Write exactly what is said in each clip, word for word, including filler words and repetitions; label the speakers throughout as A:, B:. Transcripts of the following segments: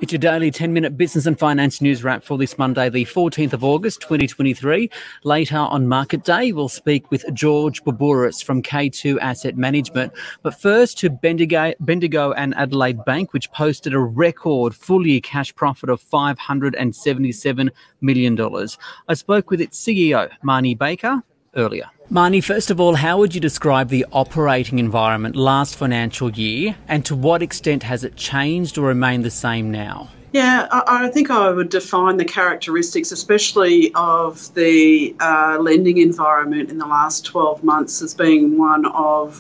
A: It's your daily ten-minute business and finance news wrap for this Monday, the fourteenth of August, twenty twenty-three. Later on Market Day, we'll speak with George Boubouris from K two Asset Management. But first to Bendigo, Bendigo and Adelaide Bank, which posted a record full-year cash profit of five hundred seventy-seven million dollars. I spoke with its C E O, Marnie Baker, earlier. Marnie, first of all, how would you describe the operating environment last financial year, and to what extent has it changed or remained the same now?
B: Yeah, I, I think I would define the characteristics, especially of the uh, lending environment in the last twelve months, as being one of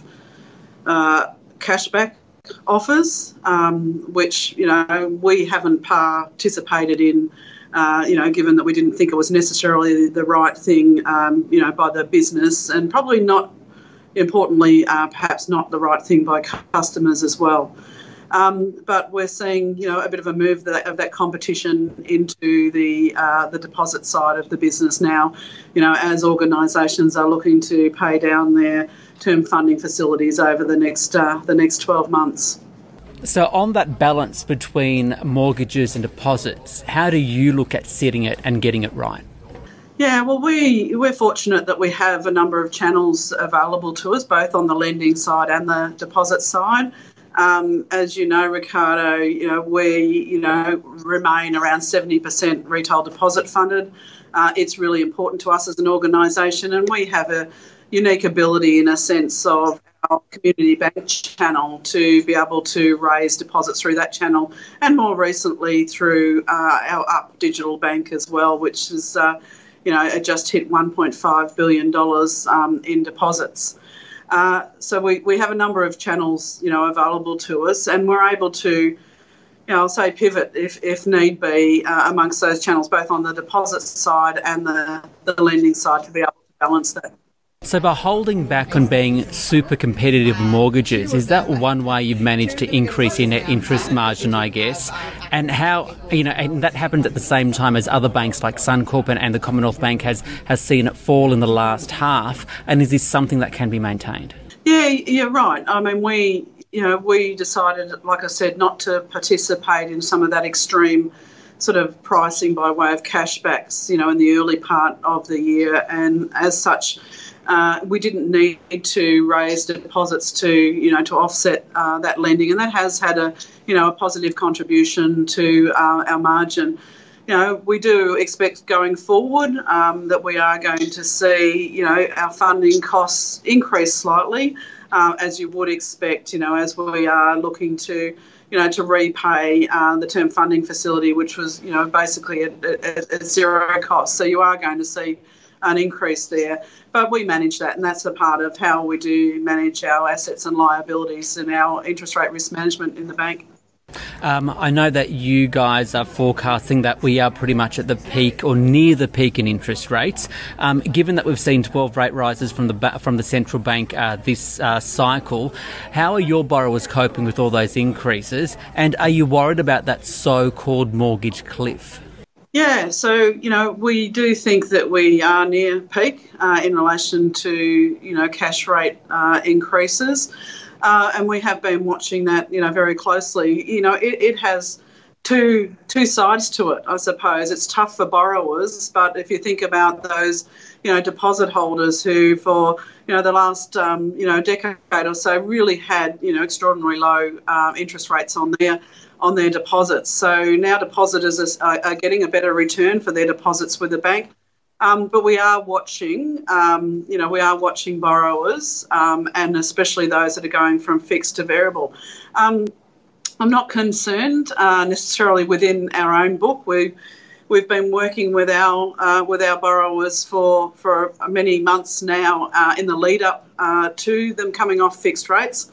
B: uh, cashback offers, um, which, you know, we haven't participated in. Uh, you know, given that we didn't think it was necessarily the right thing, um, you know, by the business, and probably not, importantly, uh, perhaps not the right thing by customers as well. Um, but we're seeing, you know, a bit of a move that, of that competition into the uh, the deposit side of the business now, you know, as organisations are looking to pay down their term funding facilities over the next uh, the next twelve months.
A: So on that balance between mortgages and deposits, how do you look at setting it and getting it right?
B: Yeah, well, we, we're fortunate that we have a number of channels available to us, both on the lending side and the deposit side. Um, as you know, Ricardo, you know, we, you know, remain around seventy percent retail deposit funded. Uh, it's really important to us as an organisation, and we have a unique ability in a sense of our community bank channel to be able to raise deposits through that channel, and more recently through uh, our Up digital bank as well, which is, uh, you know, it just hit one point five billion dollars um, in deposits. Uh, so we, we have a number of channels, you know, available to us, and we're able to, you know, I'll say pivot if, if need be uh, amongst those channels, both on the deposit side and the, the lending side, to be able to balance that.
A: So by holding back on being super competitive mortgages, is that one way you've managed to increase your net interest margin, I guess? And how, you know, and that happens at the same time as other banks like Suncorp and, and the Commonwealth Bank has, has seen it fall in the last half. And is this something that can be maintained?
B: Yeah, you're right. I mean, we, you know, we decided, like I said, not to participate in some of that extreme sort of pricing by way of cashbacks, you know, in the early part of the year. And as such, Uh, we didn't need to raise deposits to, you know, to offset uh, that lending, and that has had a, you know, a positive contribution to uh, our margin. You know, we do expect going forward um, that we are going to see, you know, our funding costs increase slightly, uh, as you would expect, you know, as we are looking to, you know, to repay uh, the term funding facility, which was, you know, basically at, at, at zero cost. So you are going to see an increase there, but we manage that, and that's a part of how we do manage our assets and liabilities and our interest rate risk management in the bank.
A: Um, I know that you guys are forecasting that we are pretty much at the peak or near the peak in interest rates. Um, given that we've seen twelve rate rises from the ba- from the central bank uh, this uh, cycle, how are your borrowers coping with all those increases, and are you worried about that so-called mortgage cliff?
B: Yeah, so, you know, we do think that we are near peak uh, in relation to, you know, cash rate uh, increases. Uh, and we have been watching that, you know, very closely. You know, it, it has two two sides to it, I suppose. It's tough for borrowers, but if you think about those, you know, deposit holders who for, you know, the last, um, you know, decade or so really had, you know, extraordinarily low uh, interest rates on their on their deposits. So now depositors are, are getting a better return for their deposits with the bank. Um, but we are watching, um, you know, we are watching borrowers um, and especially those that are going from fixed to variable. Um, I'm not concerned uh, necessarily within our own book. We, we've been working with our uh, with our borrowers for, for many months now uh, in the lead up uh, to them coming off fixed rates.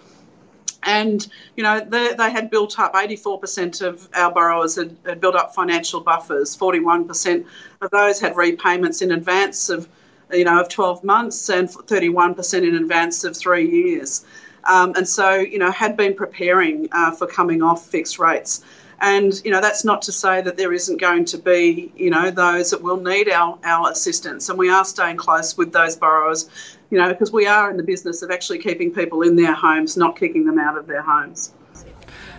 B: And, you know, they, they had built up, eighty-four percent of our borrowers had, had built up financial buffers. forty-one percent of those had repayments in advance of, you know, of twelve months, and thirty-one percent in advance of three years. Um, and so, you know, had been preparing uh, for coming off fixed rates. And, you know, that's not to say that there isn't going to be, you know, those that will need our, our assistance. And we are staying close with those borrowers, you know, because we are in the business of actually keeping people in their homes, not kicking them out of their homes.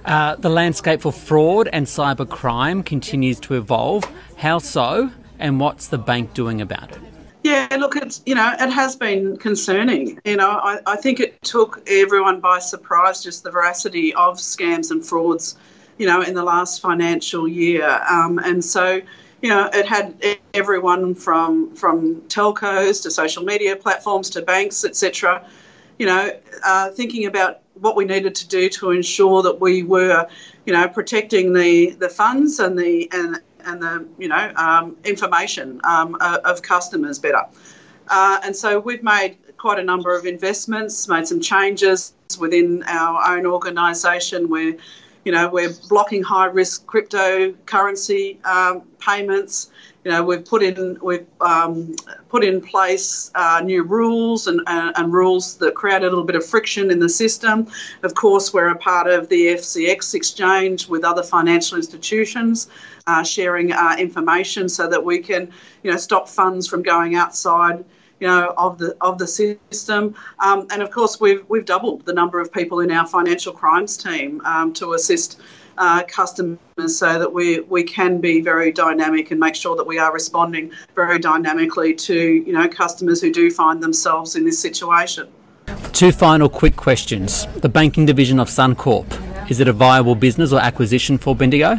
A: Uh, the landscape for fraud and cyber crime continues to evolve. How so? And what's the bank doing about it?
B: Yeah, look, it's, you know, it has been concerning. You know, I, I think it took everyone by surprise, just the veracity of scams and frauds, you know, in the last financial year. Um, and so, you know, it had everyone from from telcos to social media platforms to banks, et cetera, you know, uh, thinking about what we needed to do to ensure that we were, you know, protecting the, the funds and the and and the, you know, um, information um, of customers better. Uh, and so we've made quite a number of investments, made some changes within our own organisation where, you know, we're blocking high-risk cryptocurrency um, payments. You know, we've put in we've um, put in place uh, new rules and, and, and rules that create a little bit of friction in the system. Of course, we're a part of the F C X exchange with other financial institutions, uh, sharing uh, information so that we can, you know, stop funds from going outside, you know, of the of the system. Um, and of course, we've we've doubled the number of people in our financial crimes team um, to assist uh, customers so that we we can be very dynamic and make sure that we are responding very dynamically to, you know, customers who do find themselves in this situation.
A: Two final quick questions. The banking division of Suncorp, is it a viable business or acquisition for Bendigo?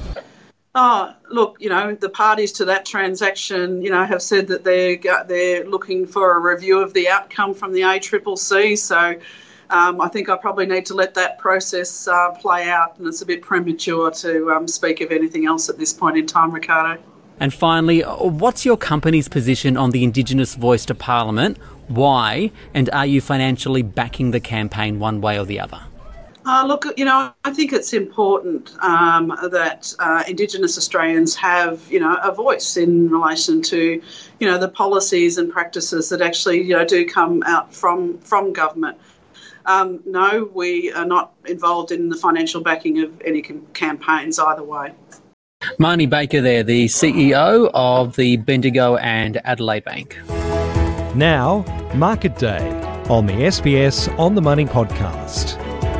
B: Oh, look, you know, the parties to that transaction, you know, have said that they're they're looking for a review of the outcome from the A C C C. So um, I think I probably need to let that process uh, play out, and it's a bit premature to um, speak of anything else at this point in time, Ricardo.
A: And finally, what's your company's position on the Indigenous voice to Parliament? Why? And are you financially backing the campaign one way or the other?
B: Uh, look, you know, I think it's important um, that uh, Indigenous Australians have, you know, a voice in relation to, you know, the policies and practices that actually, you know, do come out from, from government. Um, no, we are not involved in the financial backing of any com- campaigns either way.
A: Marnie Baker there, the C E O of the Bendigo and Adelaide Bank.
C: Now, Market Day on the S B S On The Money podcast.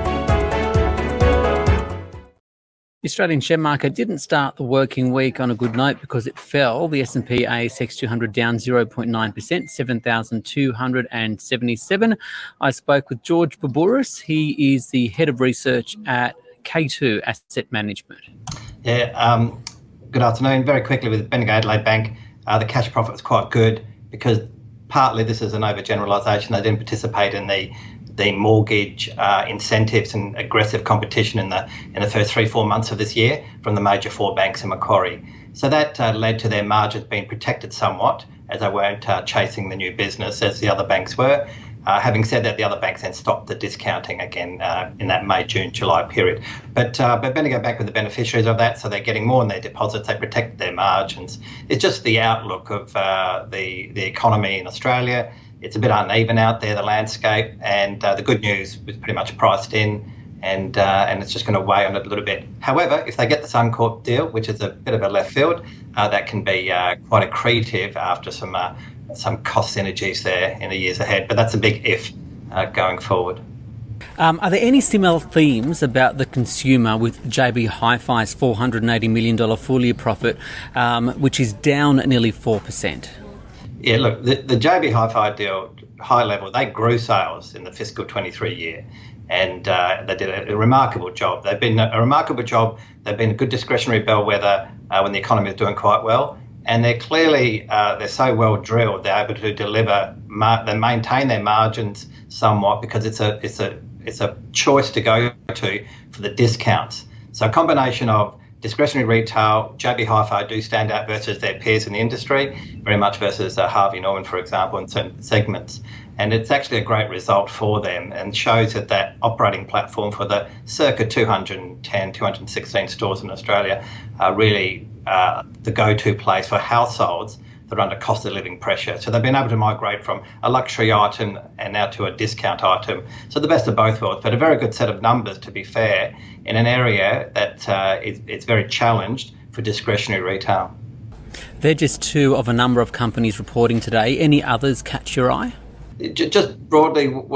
A: The Australian share market didn't start the working week on a good note because it fell. The S and P A S X two hundred down zero point nine percent, seven thousand two hundred seventy-seven. I spoke with George Bobouris. He is the head of research at K two Asset Management.
D: Yeah, um, good afternoon. Very quickly with Bendigo Adelaide Bank, uh, the cash profit was quite good because partly this is an overgeneralisation. They didn't participate in the the mortgage uh, incentives and aggressive competition in the in the first three, four months of this year from the major four banks in Macquarie. So that uh, led to their margins being protected somewhat as they weren't uh, chasing the new business as the other banks were. Uh, having said that, the other banks then stopped the discounting again uh, in that May, June, July period. But uh, but Bendigo Bank were the beneficiaries of that, so they're getting more in their deposits. They protected their margins. It's just the outlook of uh, the the economy in Australia. It's a bit uneven out there, the landscape, and uh, the good news was pretty much priced in, and uh, and it's just going to weigh on it a little bit. However, if they get the Suncorp deal, which is a bit of a left field, uh, that can be uh, quite accretive after some uh, some cost synergies there in the years ahead. But that's a big if uh, going forward.
A: Um, are there any similar themes about the consumer with J B Hi-Fi's four hundred eighty million dollars full-year profit, um, which is down nearly four percent?
D: Yeah, look, the, the J B Hi-Fi deal, high level, they grew sales in the fiscal twenty-three year, and uh, they did a, a remarkable job. They've been a, a remarkable job. They've been a good discretionary bellwether uh, when the economy is doing quite well, and they're clearly uh, they're so well drilled. They're able to deliver, mar- they maintain their margins somewhat because it's a it's a it's a choice to go to for the discounts. So a combination of discretionary retail, J B Hi-Fi do stand out versus their peers in the industry, very much versus uh, Harvey Norman, for example, in certain segments. And it's actually a great result for them and shows that that operating platform for the circa two hundred ten, two hundred sixteen stores in Australia are really uh, the go-to place for households that are under cost of living pressure. So they've been able to migrate from a luxury item and now to a discount item. So the best of both worlds, but a very good set of numbers, to be fair, in an area that uh, is, is very challenged for discretionary retail.
A: They're just two of a number of companies reporting today. Any others catch your eye?
D: Just broadly, what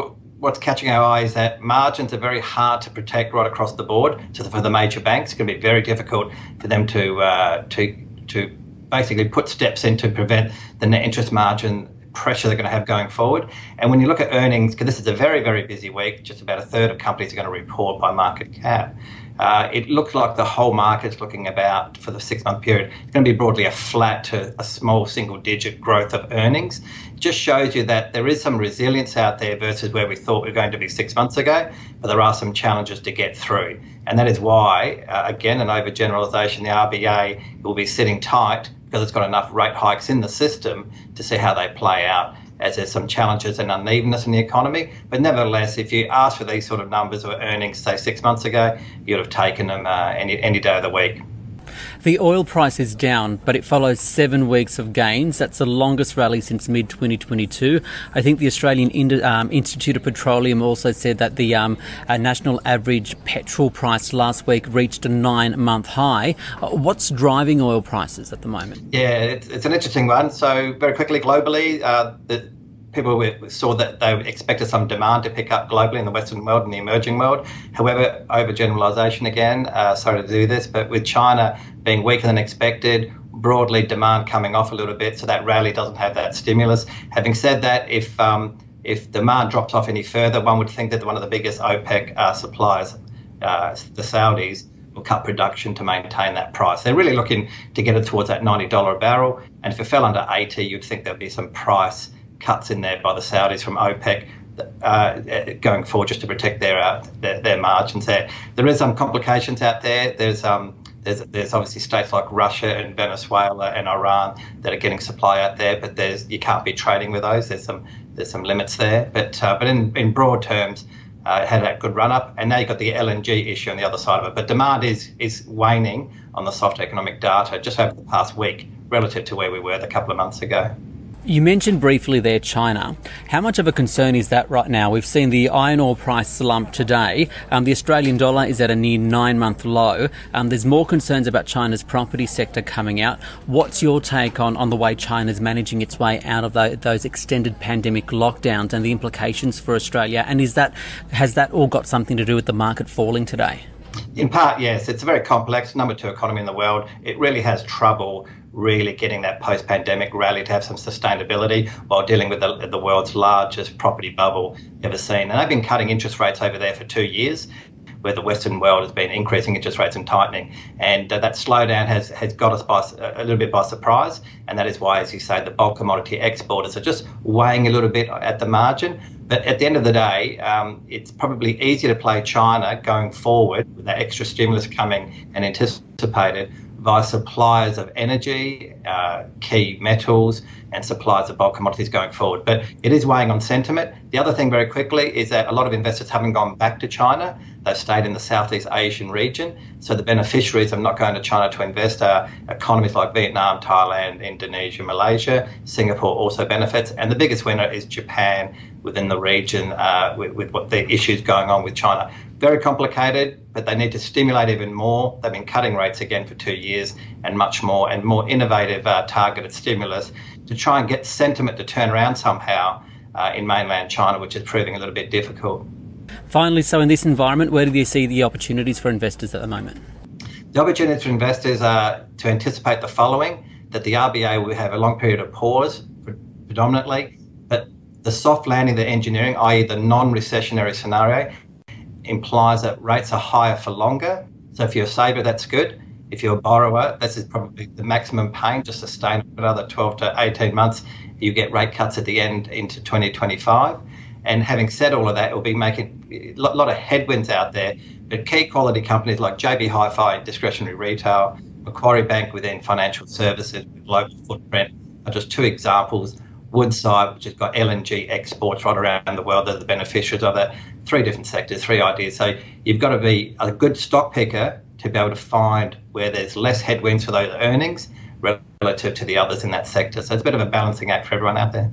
D: what's catching our eye is that margins are very hard to protect right across the board. So for the major banks, it's going to be very difficult for them to uh, to to basically put steps in to prevent the net interest margin pressure they're going to have going forward. And when you look at earnings, because this is a very, very busy week, just about a third of companies are going to report by market cap. Uh, it looks like the whole market's looking about, for the six-month period, it's going to be broadly a flat to a small single-digit growth of earnings. It just shows you that there is some resilience out there versus where we thought we were going to be six months ago, but there are some challenges to get through. And that is why, uh, again, an overgeneralisation, the R B A will be sitting tight because it's got enough rate hikes in the system to see how they play out, as there's some challenges and unevenness in the economy. But nevertheless, if you ask for these sort of numbers or earnings, say six months ago, you'd have taken them uh, any, any day of the week.
A: The oil price is down, but it follows seven weeks of gains. That's the longest rally since mid twenty twenty-two. I think the Australian Ind- um, Institute of Petroleum also said that the um, uh, national average petrol price last week reached a nine-month high. Uh, what's driving oil prices at the moment?
D: Yeah, it's, it's an interesting one. So very quickly, globally, uh, the people saw that they expected some demand to pick up globally in the Western world and the emerging world. However, overgeneralisation again, uh, sorry to do this, but with China being weaker than expected, broadly demand coming off a little bit, so that rally doesn't have that stimulus. Having said that, if um, if demand drops off any further, one would think that one of the biggest OPEC uh, suppliers, uh, the Saudis, will cut production to maintain that price. They're really looking to get it towards that ninety dollars a barrel, and if it fell under eighty, you'd think there'd be some price cuts in there by the Saudis from OPEC uh, going forward, just to protect their, uh, their their margins there. There is some complications out there. There's um there's there's obviously states like Russia and Venezuela and Iran that are getting supply out there, but there's you can't be trading with those. There's some there's some limits there. But uh, but in, in broad terms, uh, it had that good run up, and now you've got the L N G issue on the other side of it. But demand is is waning on the soft economic data just over the past week relative to where we were a couple of months ago.
A: You mentioned briefly there China. How much of a concern is that right now? We've seen the iron ore price slump today. Um, the Australian dollar is at a near nine-month low. Um, there's more concerns about China's property sector coming out. What's your take on, on the way China's managing its way out of the, those extended pandemic lockdowns and the implications for Australia? And is that has that all got something to do with the market falling today?
D: In part, yes. It's a very complex number two economy in the world. It really has trouble really getting that post-pandemic rally to have some sustainability while dealing with the, the world's largest property bubble ever seen. And they've been cutting interest rates over there for two years, where the Western world has been increasing interest rates and tightening. And uh, that slowdown has, has got us by a little bit by surprise. And that is why, as you say, the bulk commodity exporters are just weighing a little bit at the margin. But at the end of the day, um, it's probably easier to play China going forward with that extra stimulus coming and anticipated via suppliers of energy, uh, key metals, and suppliers of bulk commodities going forward. But it is weighing on sentiment. The other thing very quickly is that a lot of investors haven't gone back to China. They've stayed in the Southeast Asian region. So the beneficiaries of not going to China to invest are economies like Vietnam, Thailand, Indonesia, Malaysia. Singapore also benefits. And the biggest winner is Japan within the region uh, with, with what the issues going on with China. Very complicated, but they need to stimulate even more. They've been cutting rates again for two years and much more, and more innovative uh, targeted stimulus to try and get sentiment to turn around somehow uh, in mainland China, which is proving a little bit difficult.
A: Finally, so in this environment, where do you see the opportunities for investors at the moment?
D: The opportunities for investors are to anticipate the following, that the R B A will have a long period of pause predominantly, but the soft landing, the engineering, that is the non-recessionary scenario, implies that rates are higher for longer. So if you're a saver, that's good. If you're a borrower, this is probably the maximum pain, just sustain another twelve to eighteen months. You get rate cuts at the end into twenty twenty-five. And having said all of that, it will be making a lot of headwinds out there. But key quality companies like J B Hi-Fi, discretionary retail, Macquarie Bank within financial services, with global footprint, are just two examples. Woodside, which has got L N G exports right around the world, they're the beneficiaries of that. Three different sectors, three ideas. So you've got to be a good stock picker to be able to find where there's less headwinds for those earnings relative to the others in that sector. So it's a bit of a balancing act for everyone out there.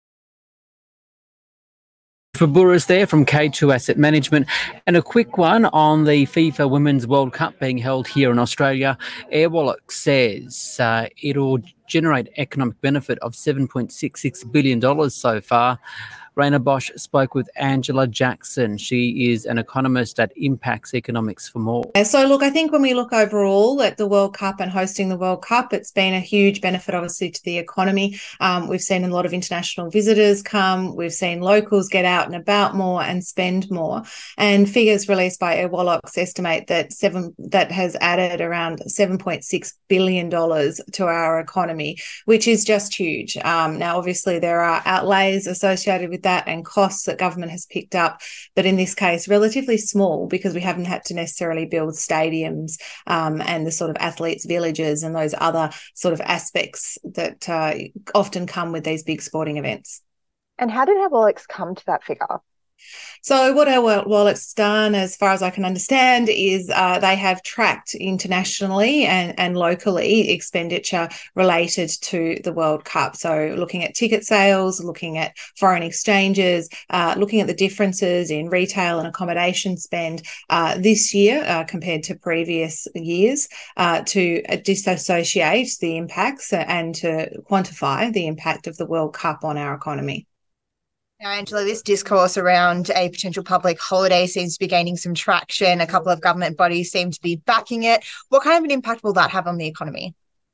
A: Boubourus there from K two Asset Management. And a quick one on the FIFA Women's World Cup being held here in Australia. Airwallex says uh, it'll generate economic benefit of seven point six six billion dollars so far. Raina Bosch spoke with Angela Jackson. She is an economist at Impacts Economics for more.
E: So, look, I think when we look overall at the World Cup and hosting the World Cup, it's been a huge benefit, obviously, to the economy. Um, we've seen a lot of international visitors come. We've seen locals get out and about more and spend more. And figures released by Airwallox estimate that seven that has added around seven point six billion dollars to our economy, which is just huge. Um, now, obviously, there are outlays associated with that and costs that government has picked up, but in this case, relatively small because we haven't had to necessarily build stadiums um, and the sort of athletes' villages and those other sort of aspects that uh, often come with these big sporting events.
F: And how did Airwallox come to that figure?
E: So what Airwallox has done, as far as I can understand, is uh, they have tracked internationally and, and locally expenditure related to the World Cup. So looking at ticket sales, looking at foreign exchanges, uh, looking at the differences in retail and accommodation spend uh, this year uh, compared to previous years uh, to disassociate the impacts and to quantify the impact of the World Cup on our economy.
F: Now, Angela, this discourse around a potential public holiday seems to be gaining some traction. A couple of government bodies seem to be backing it. What kind of an impact will that have on the economy?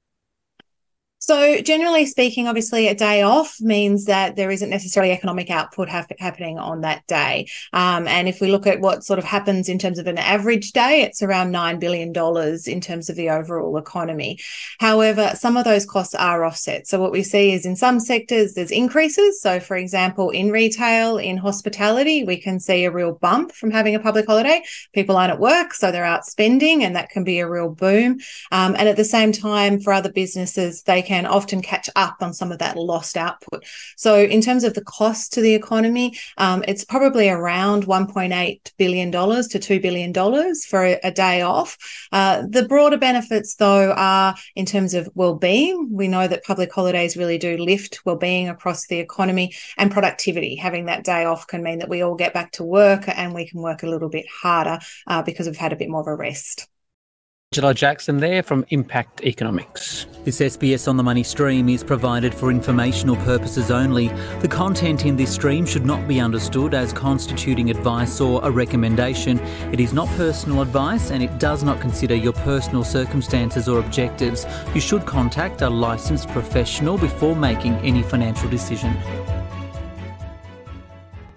E: So generally speaking, obviously a day off means that there isn't necessarily economic output ha- happening on that day. Um, and if we look at what sort of happens in terms of an average day, it's around nine billion dollars in terms of the overall economy. However, some of those costs are offset. So what we see is in some sectors, there's increases. So for example, in retail, in hospitality, we can see a real bump from having a public holiday. People aren't at work, so they're out spending, and that can be a real boom. Um, and at the same time, for other businesses, they can can often catch up on some of that lost output. So in terms of the cost to the economy, um, it's probably around one point eight billion dollars to two billion dollars for a, a day off. Uh, the broader benefits, though, are in terms of well-being. We know that public holidays really do lift well-being across the economy, and productivity. Having that day off can mean that we all get back to work and we can work a little bit harder uh, because we've had a bit more of a rest.
A: Angela Jackson there from Impact Economics. This S B S On The Money stream is provided for informational purposes only. The content in this stream should not be understood as constituting advice or a recommendation. It is not personal advice and it does not consider your personal circumstances or objectives. You should contact a licensed professional before making any financial decision.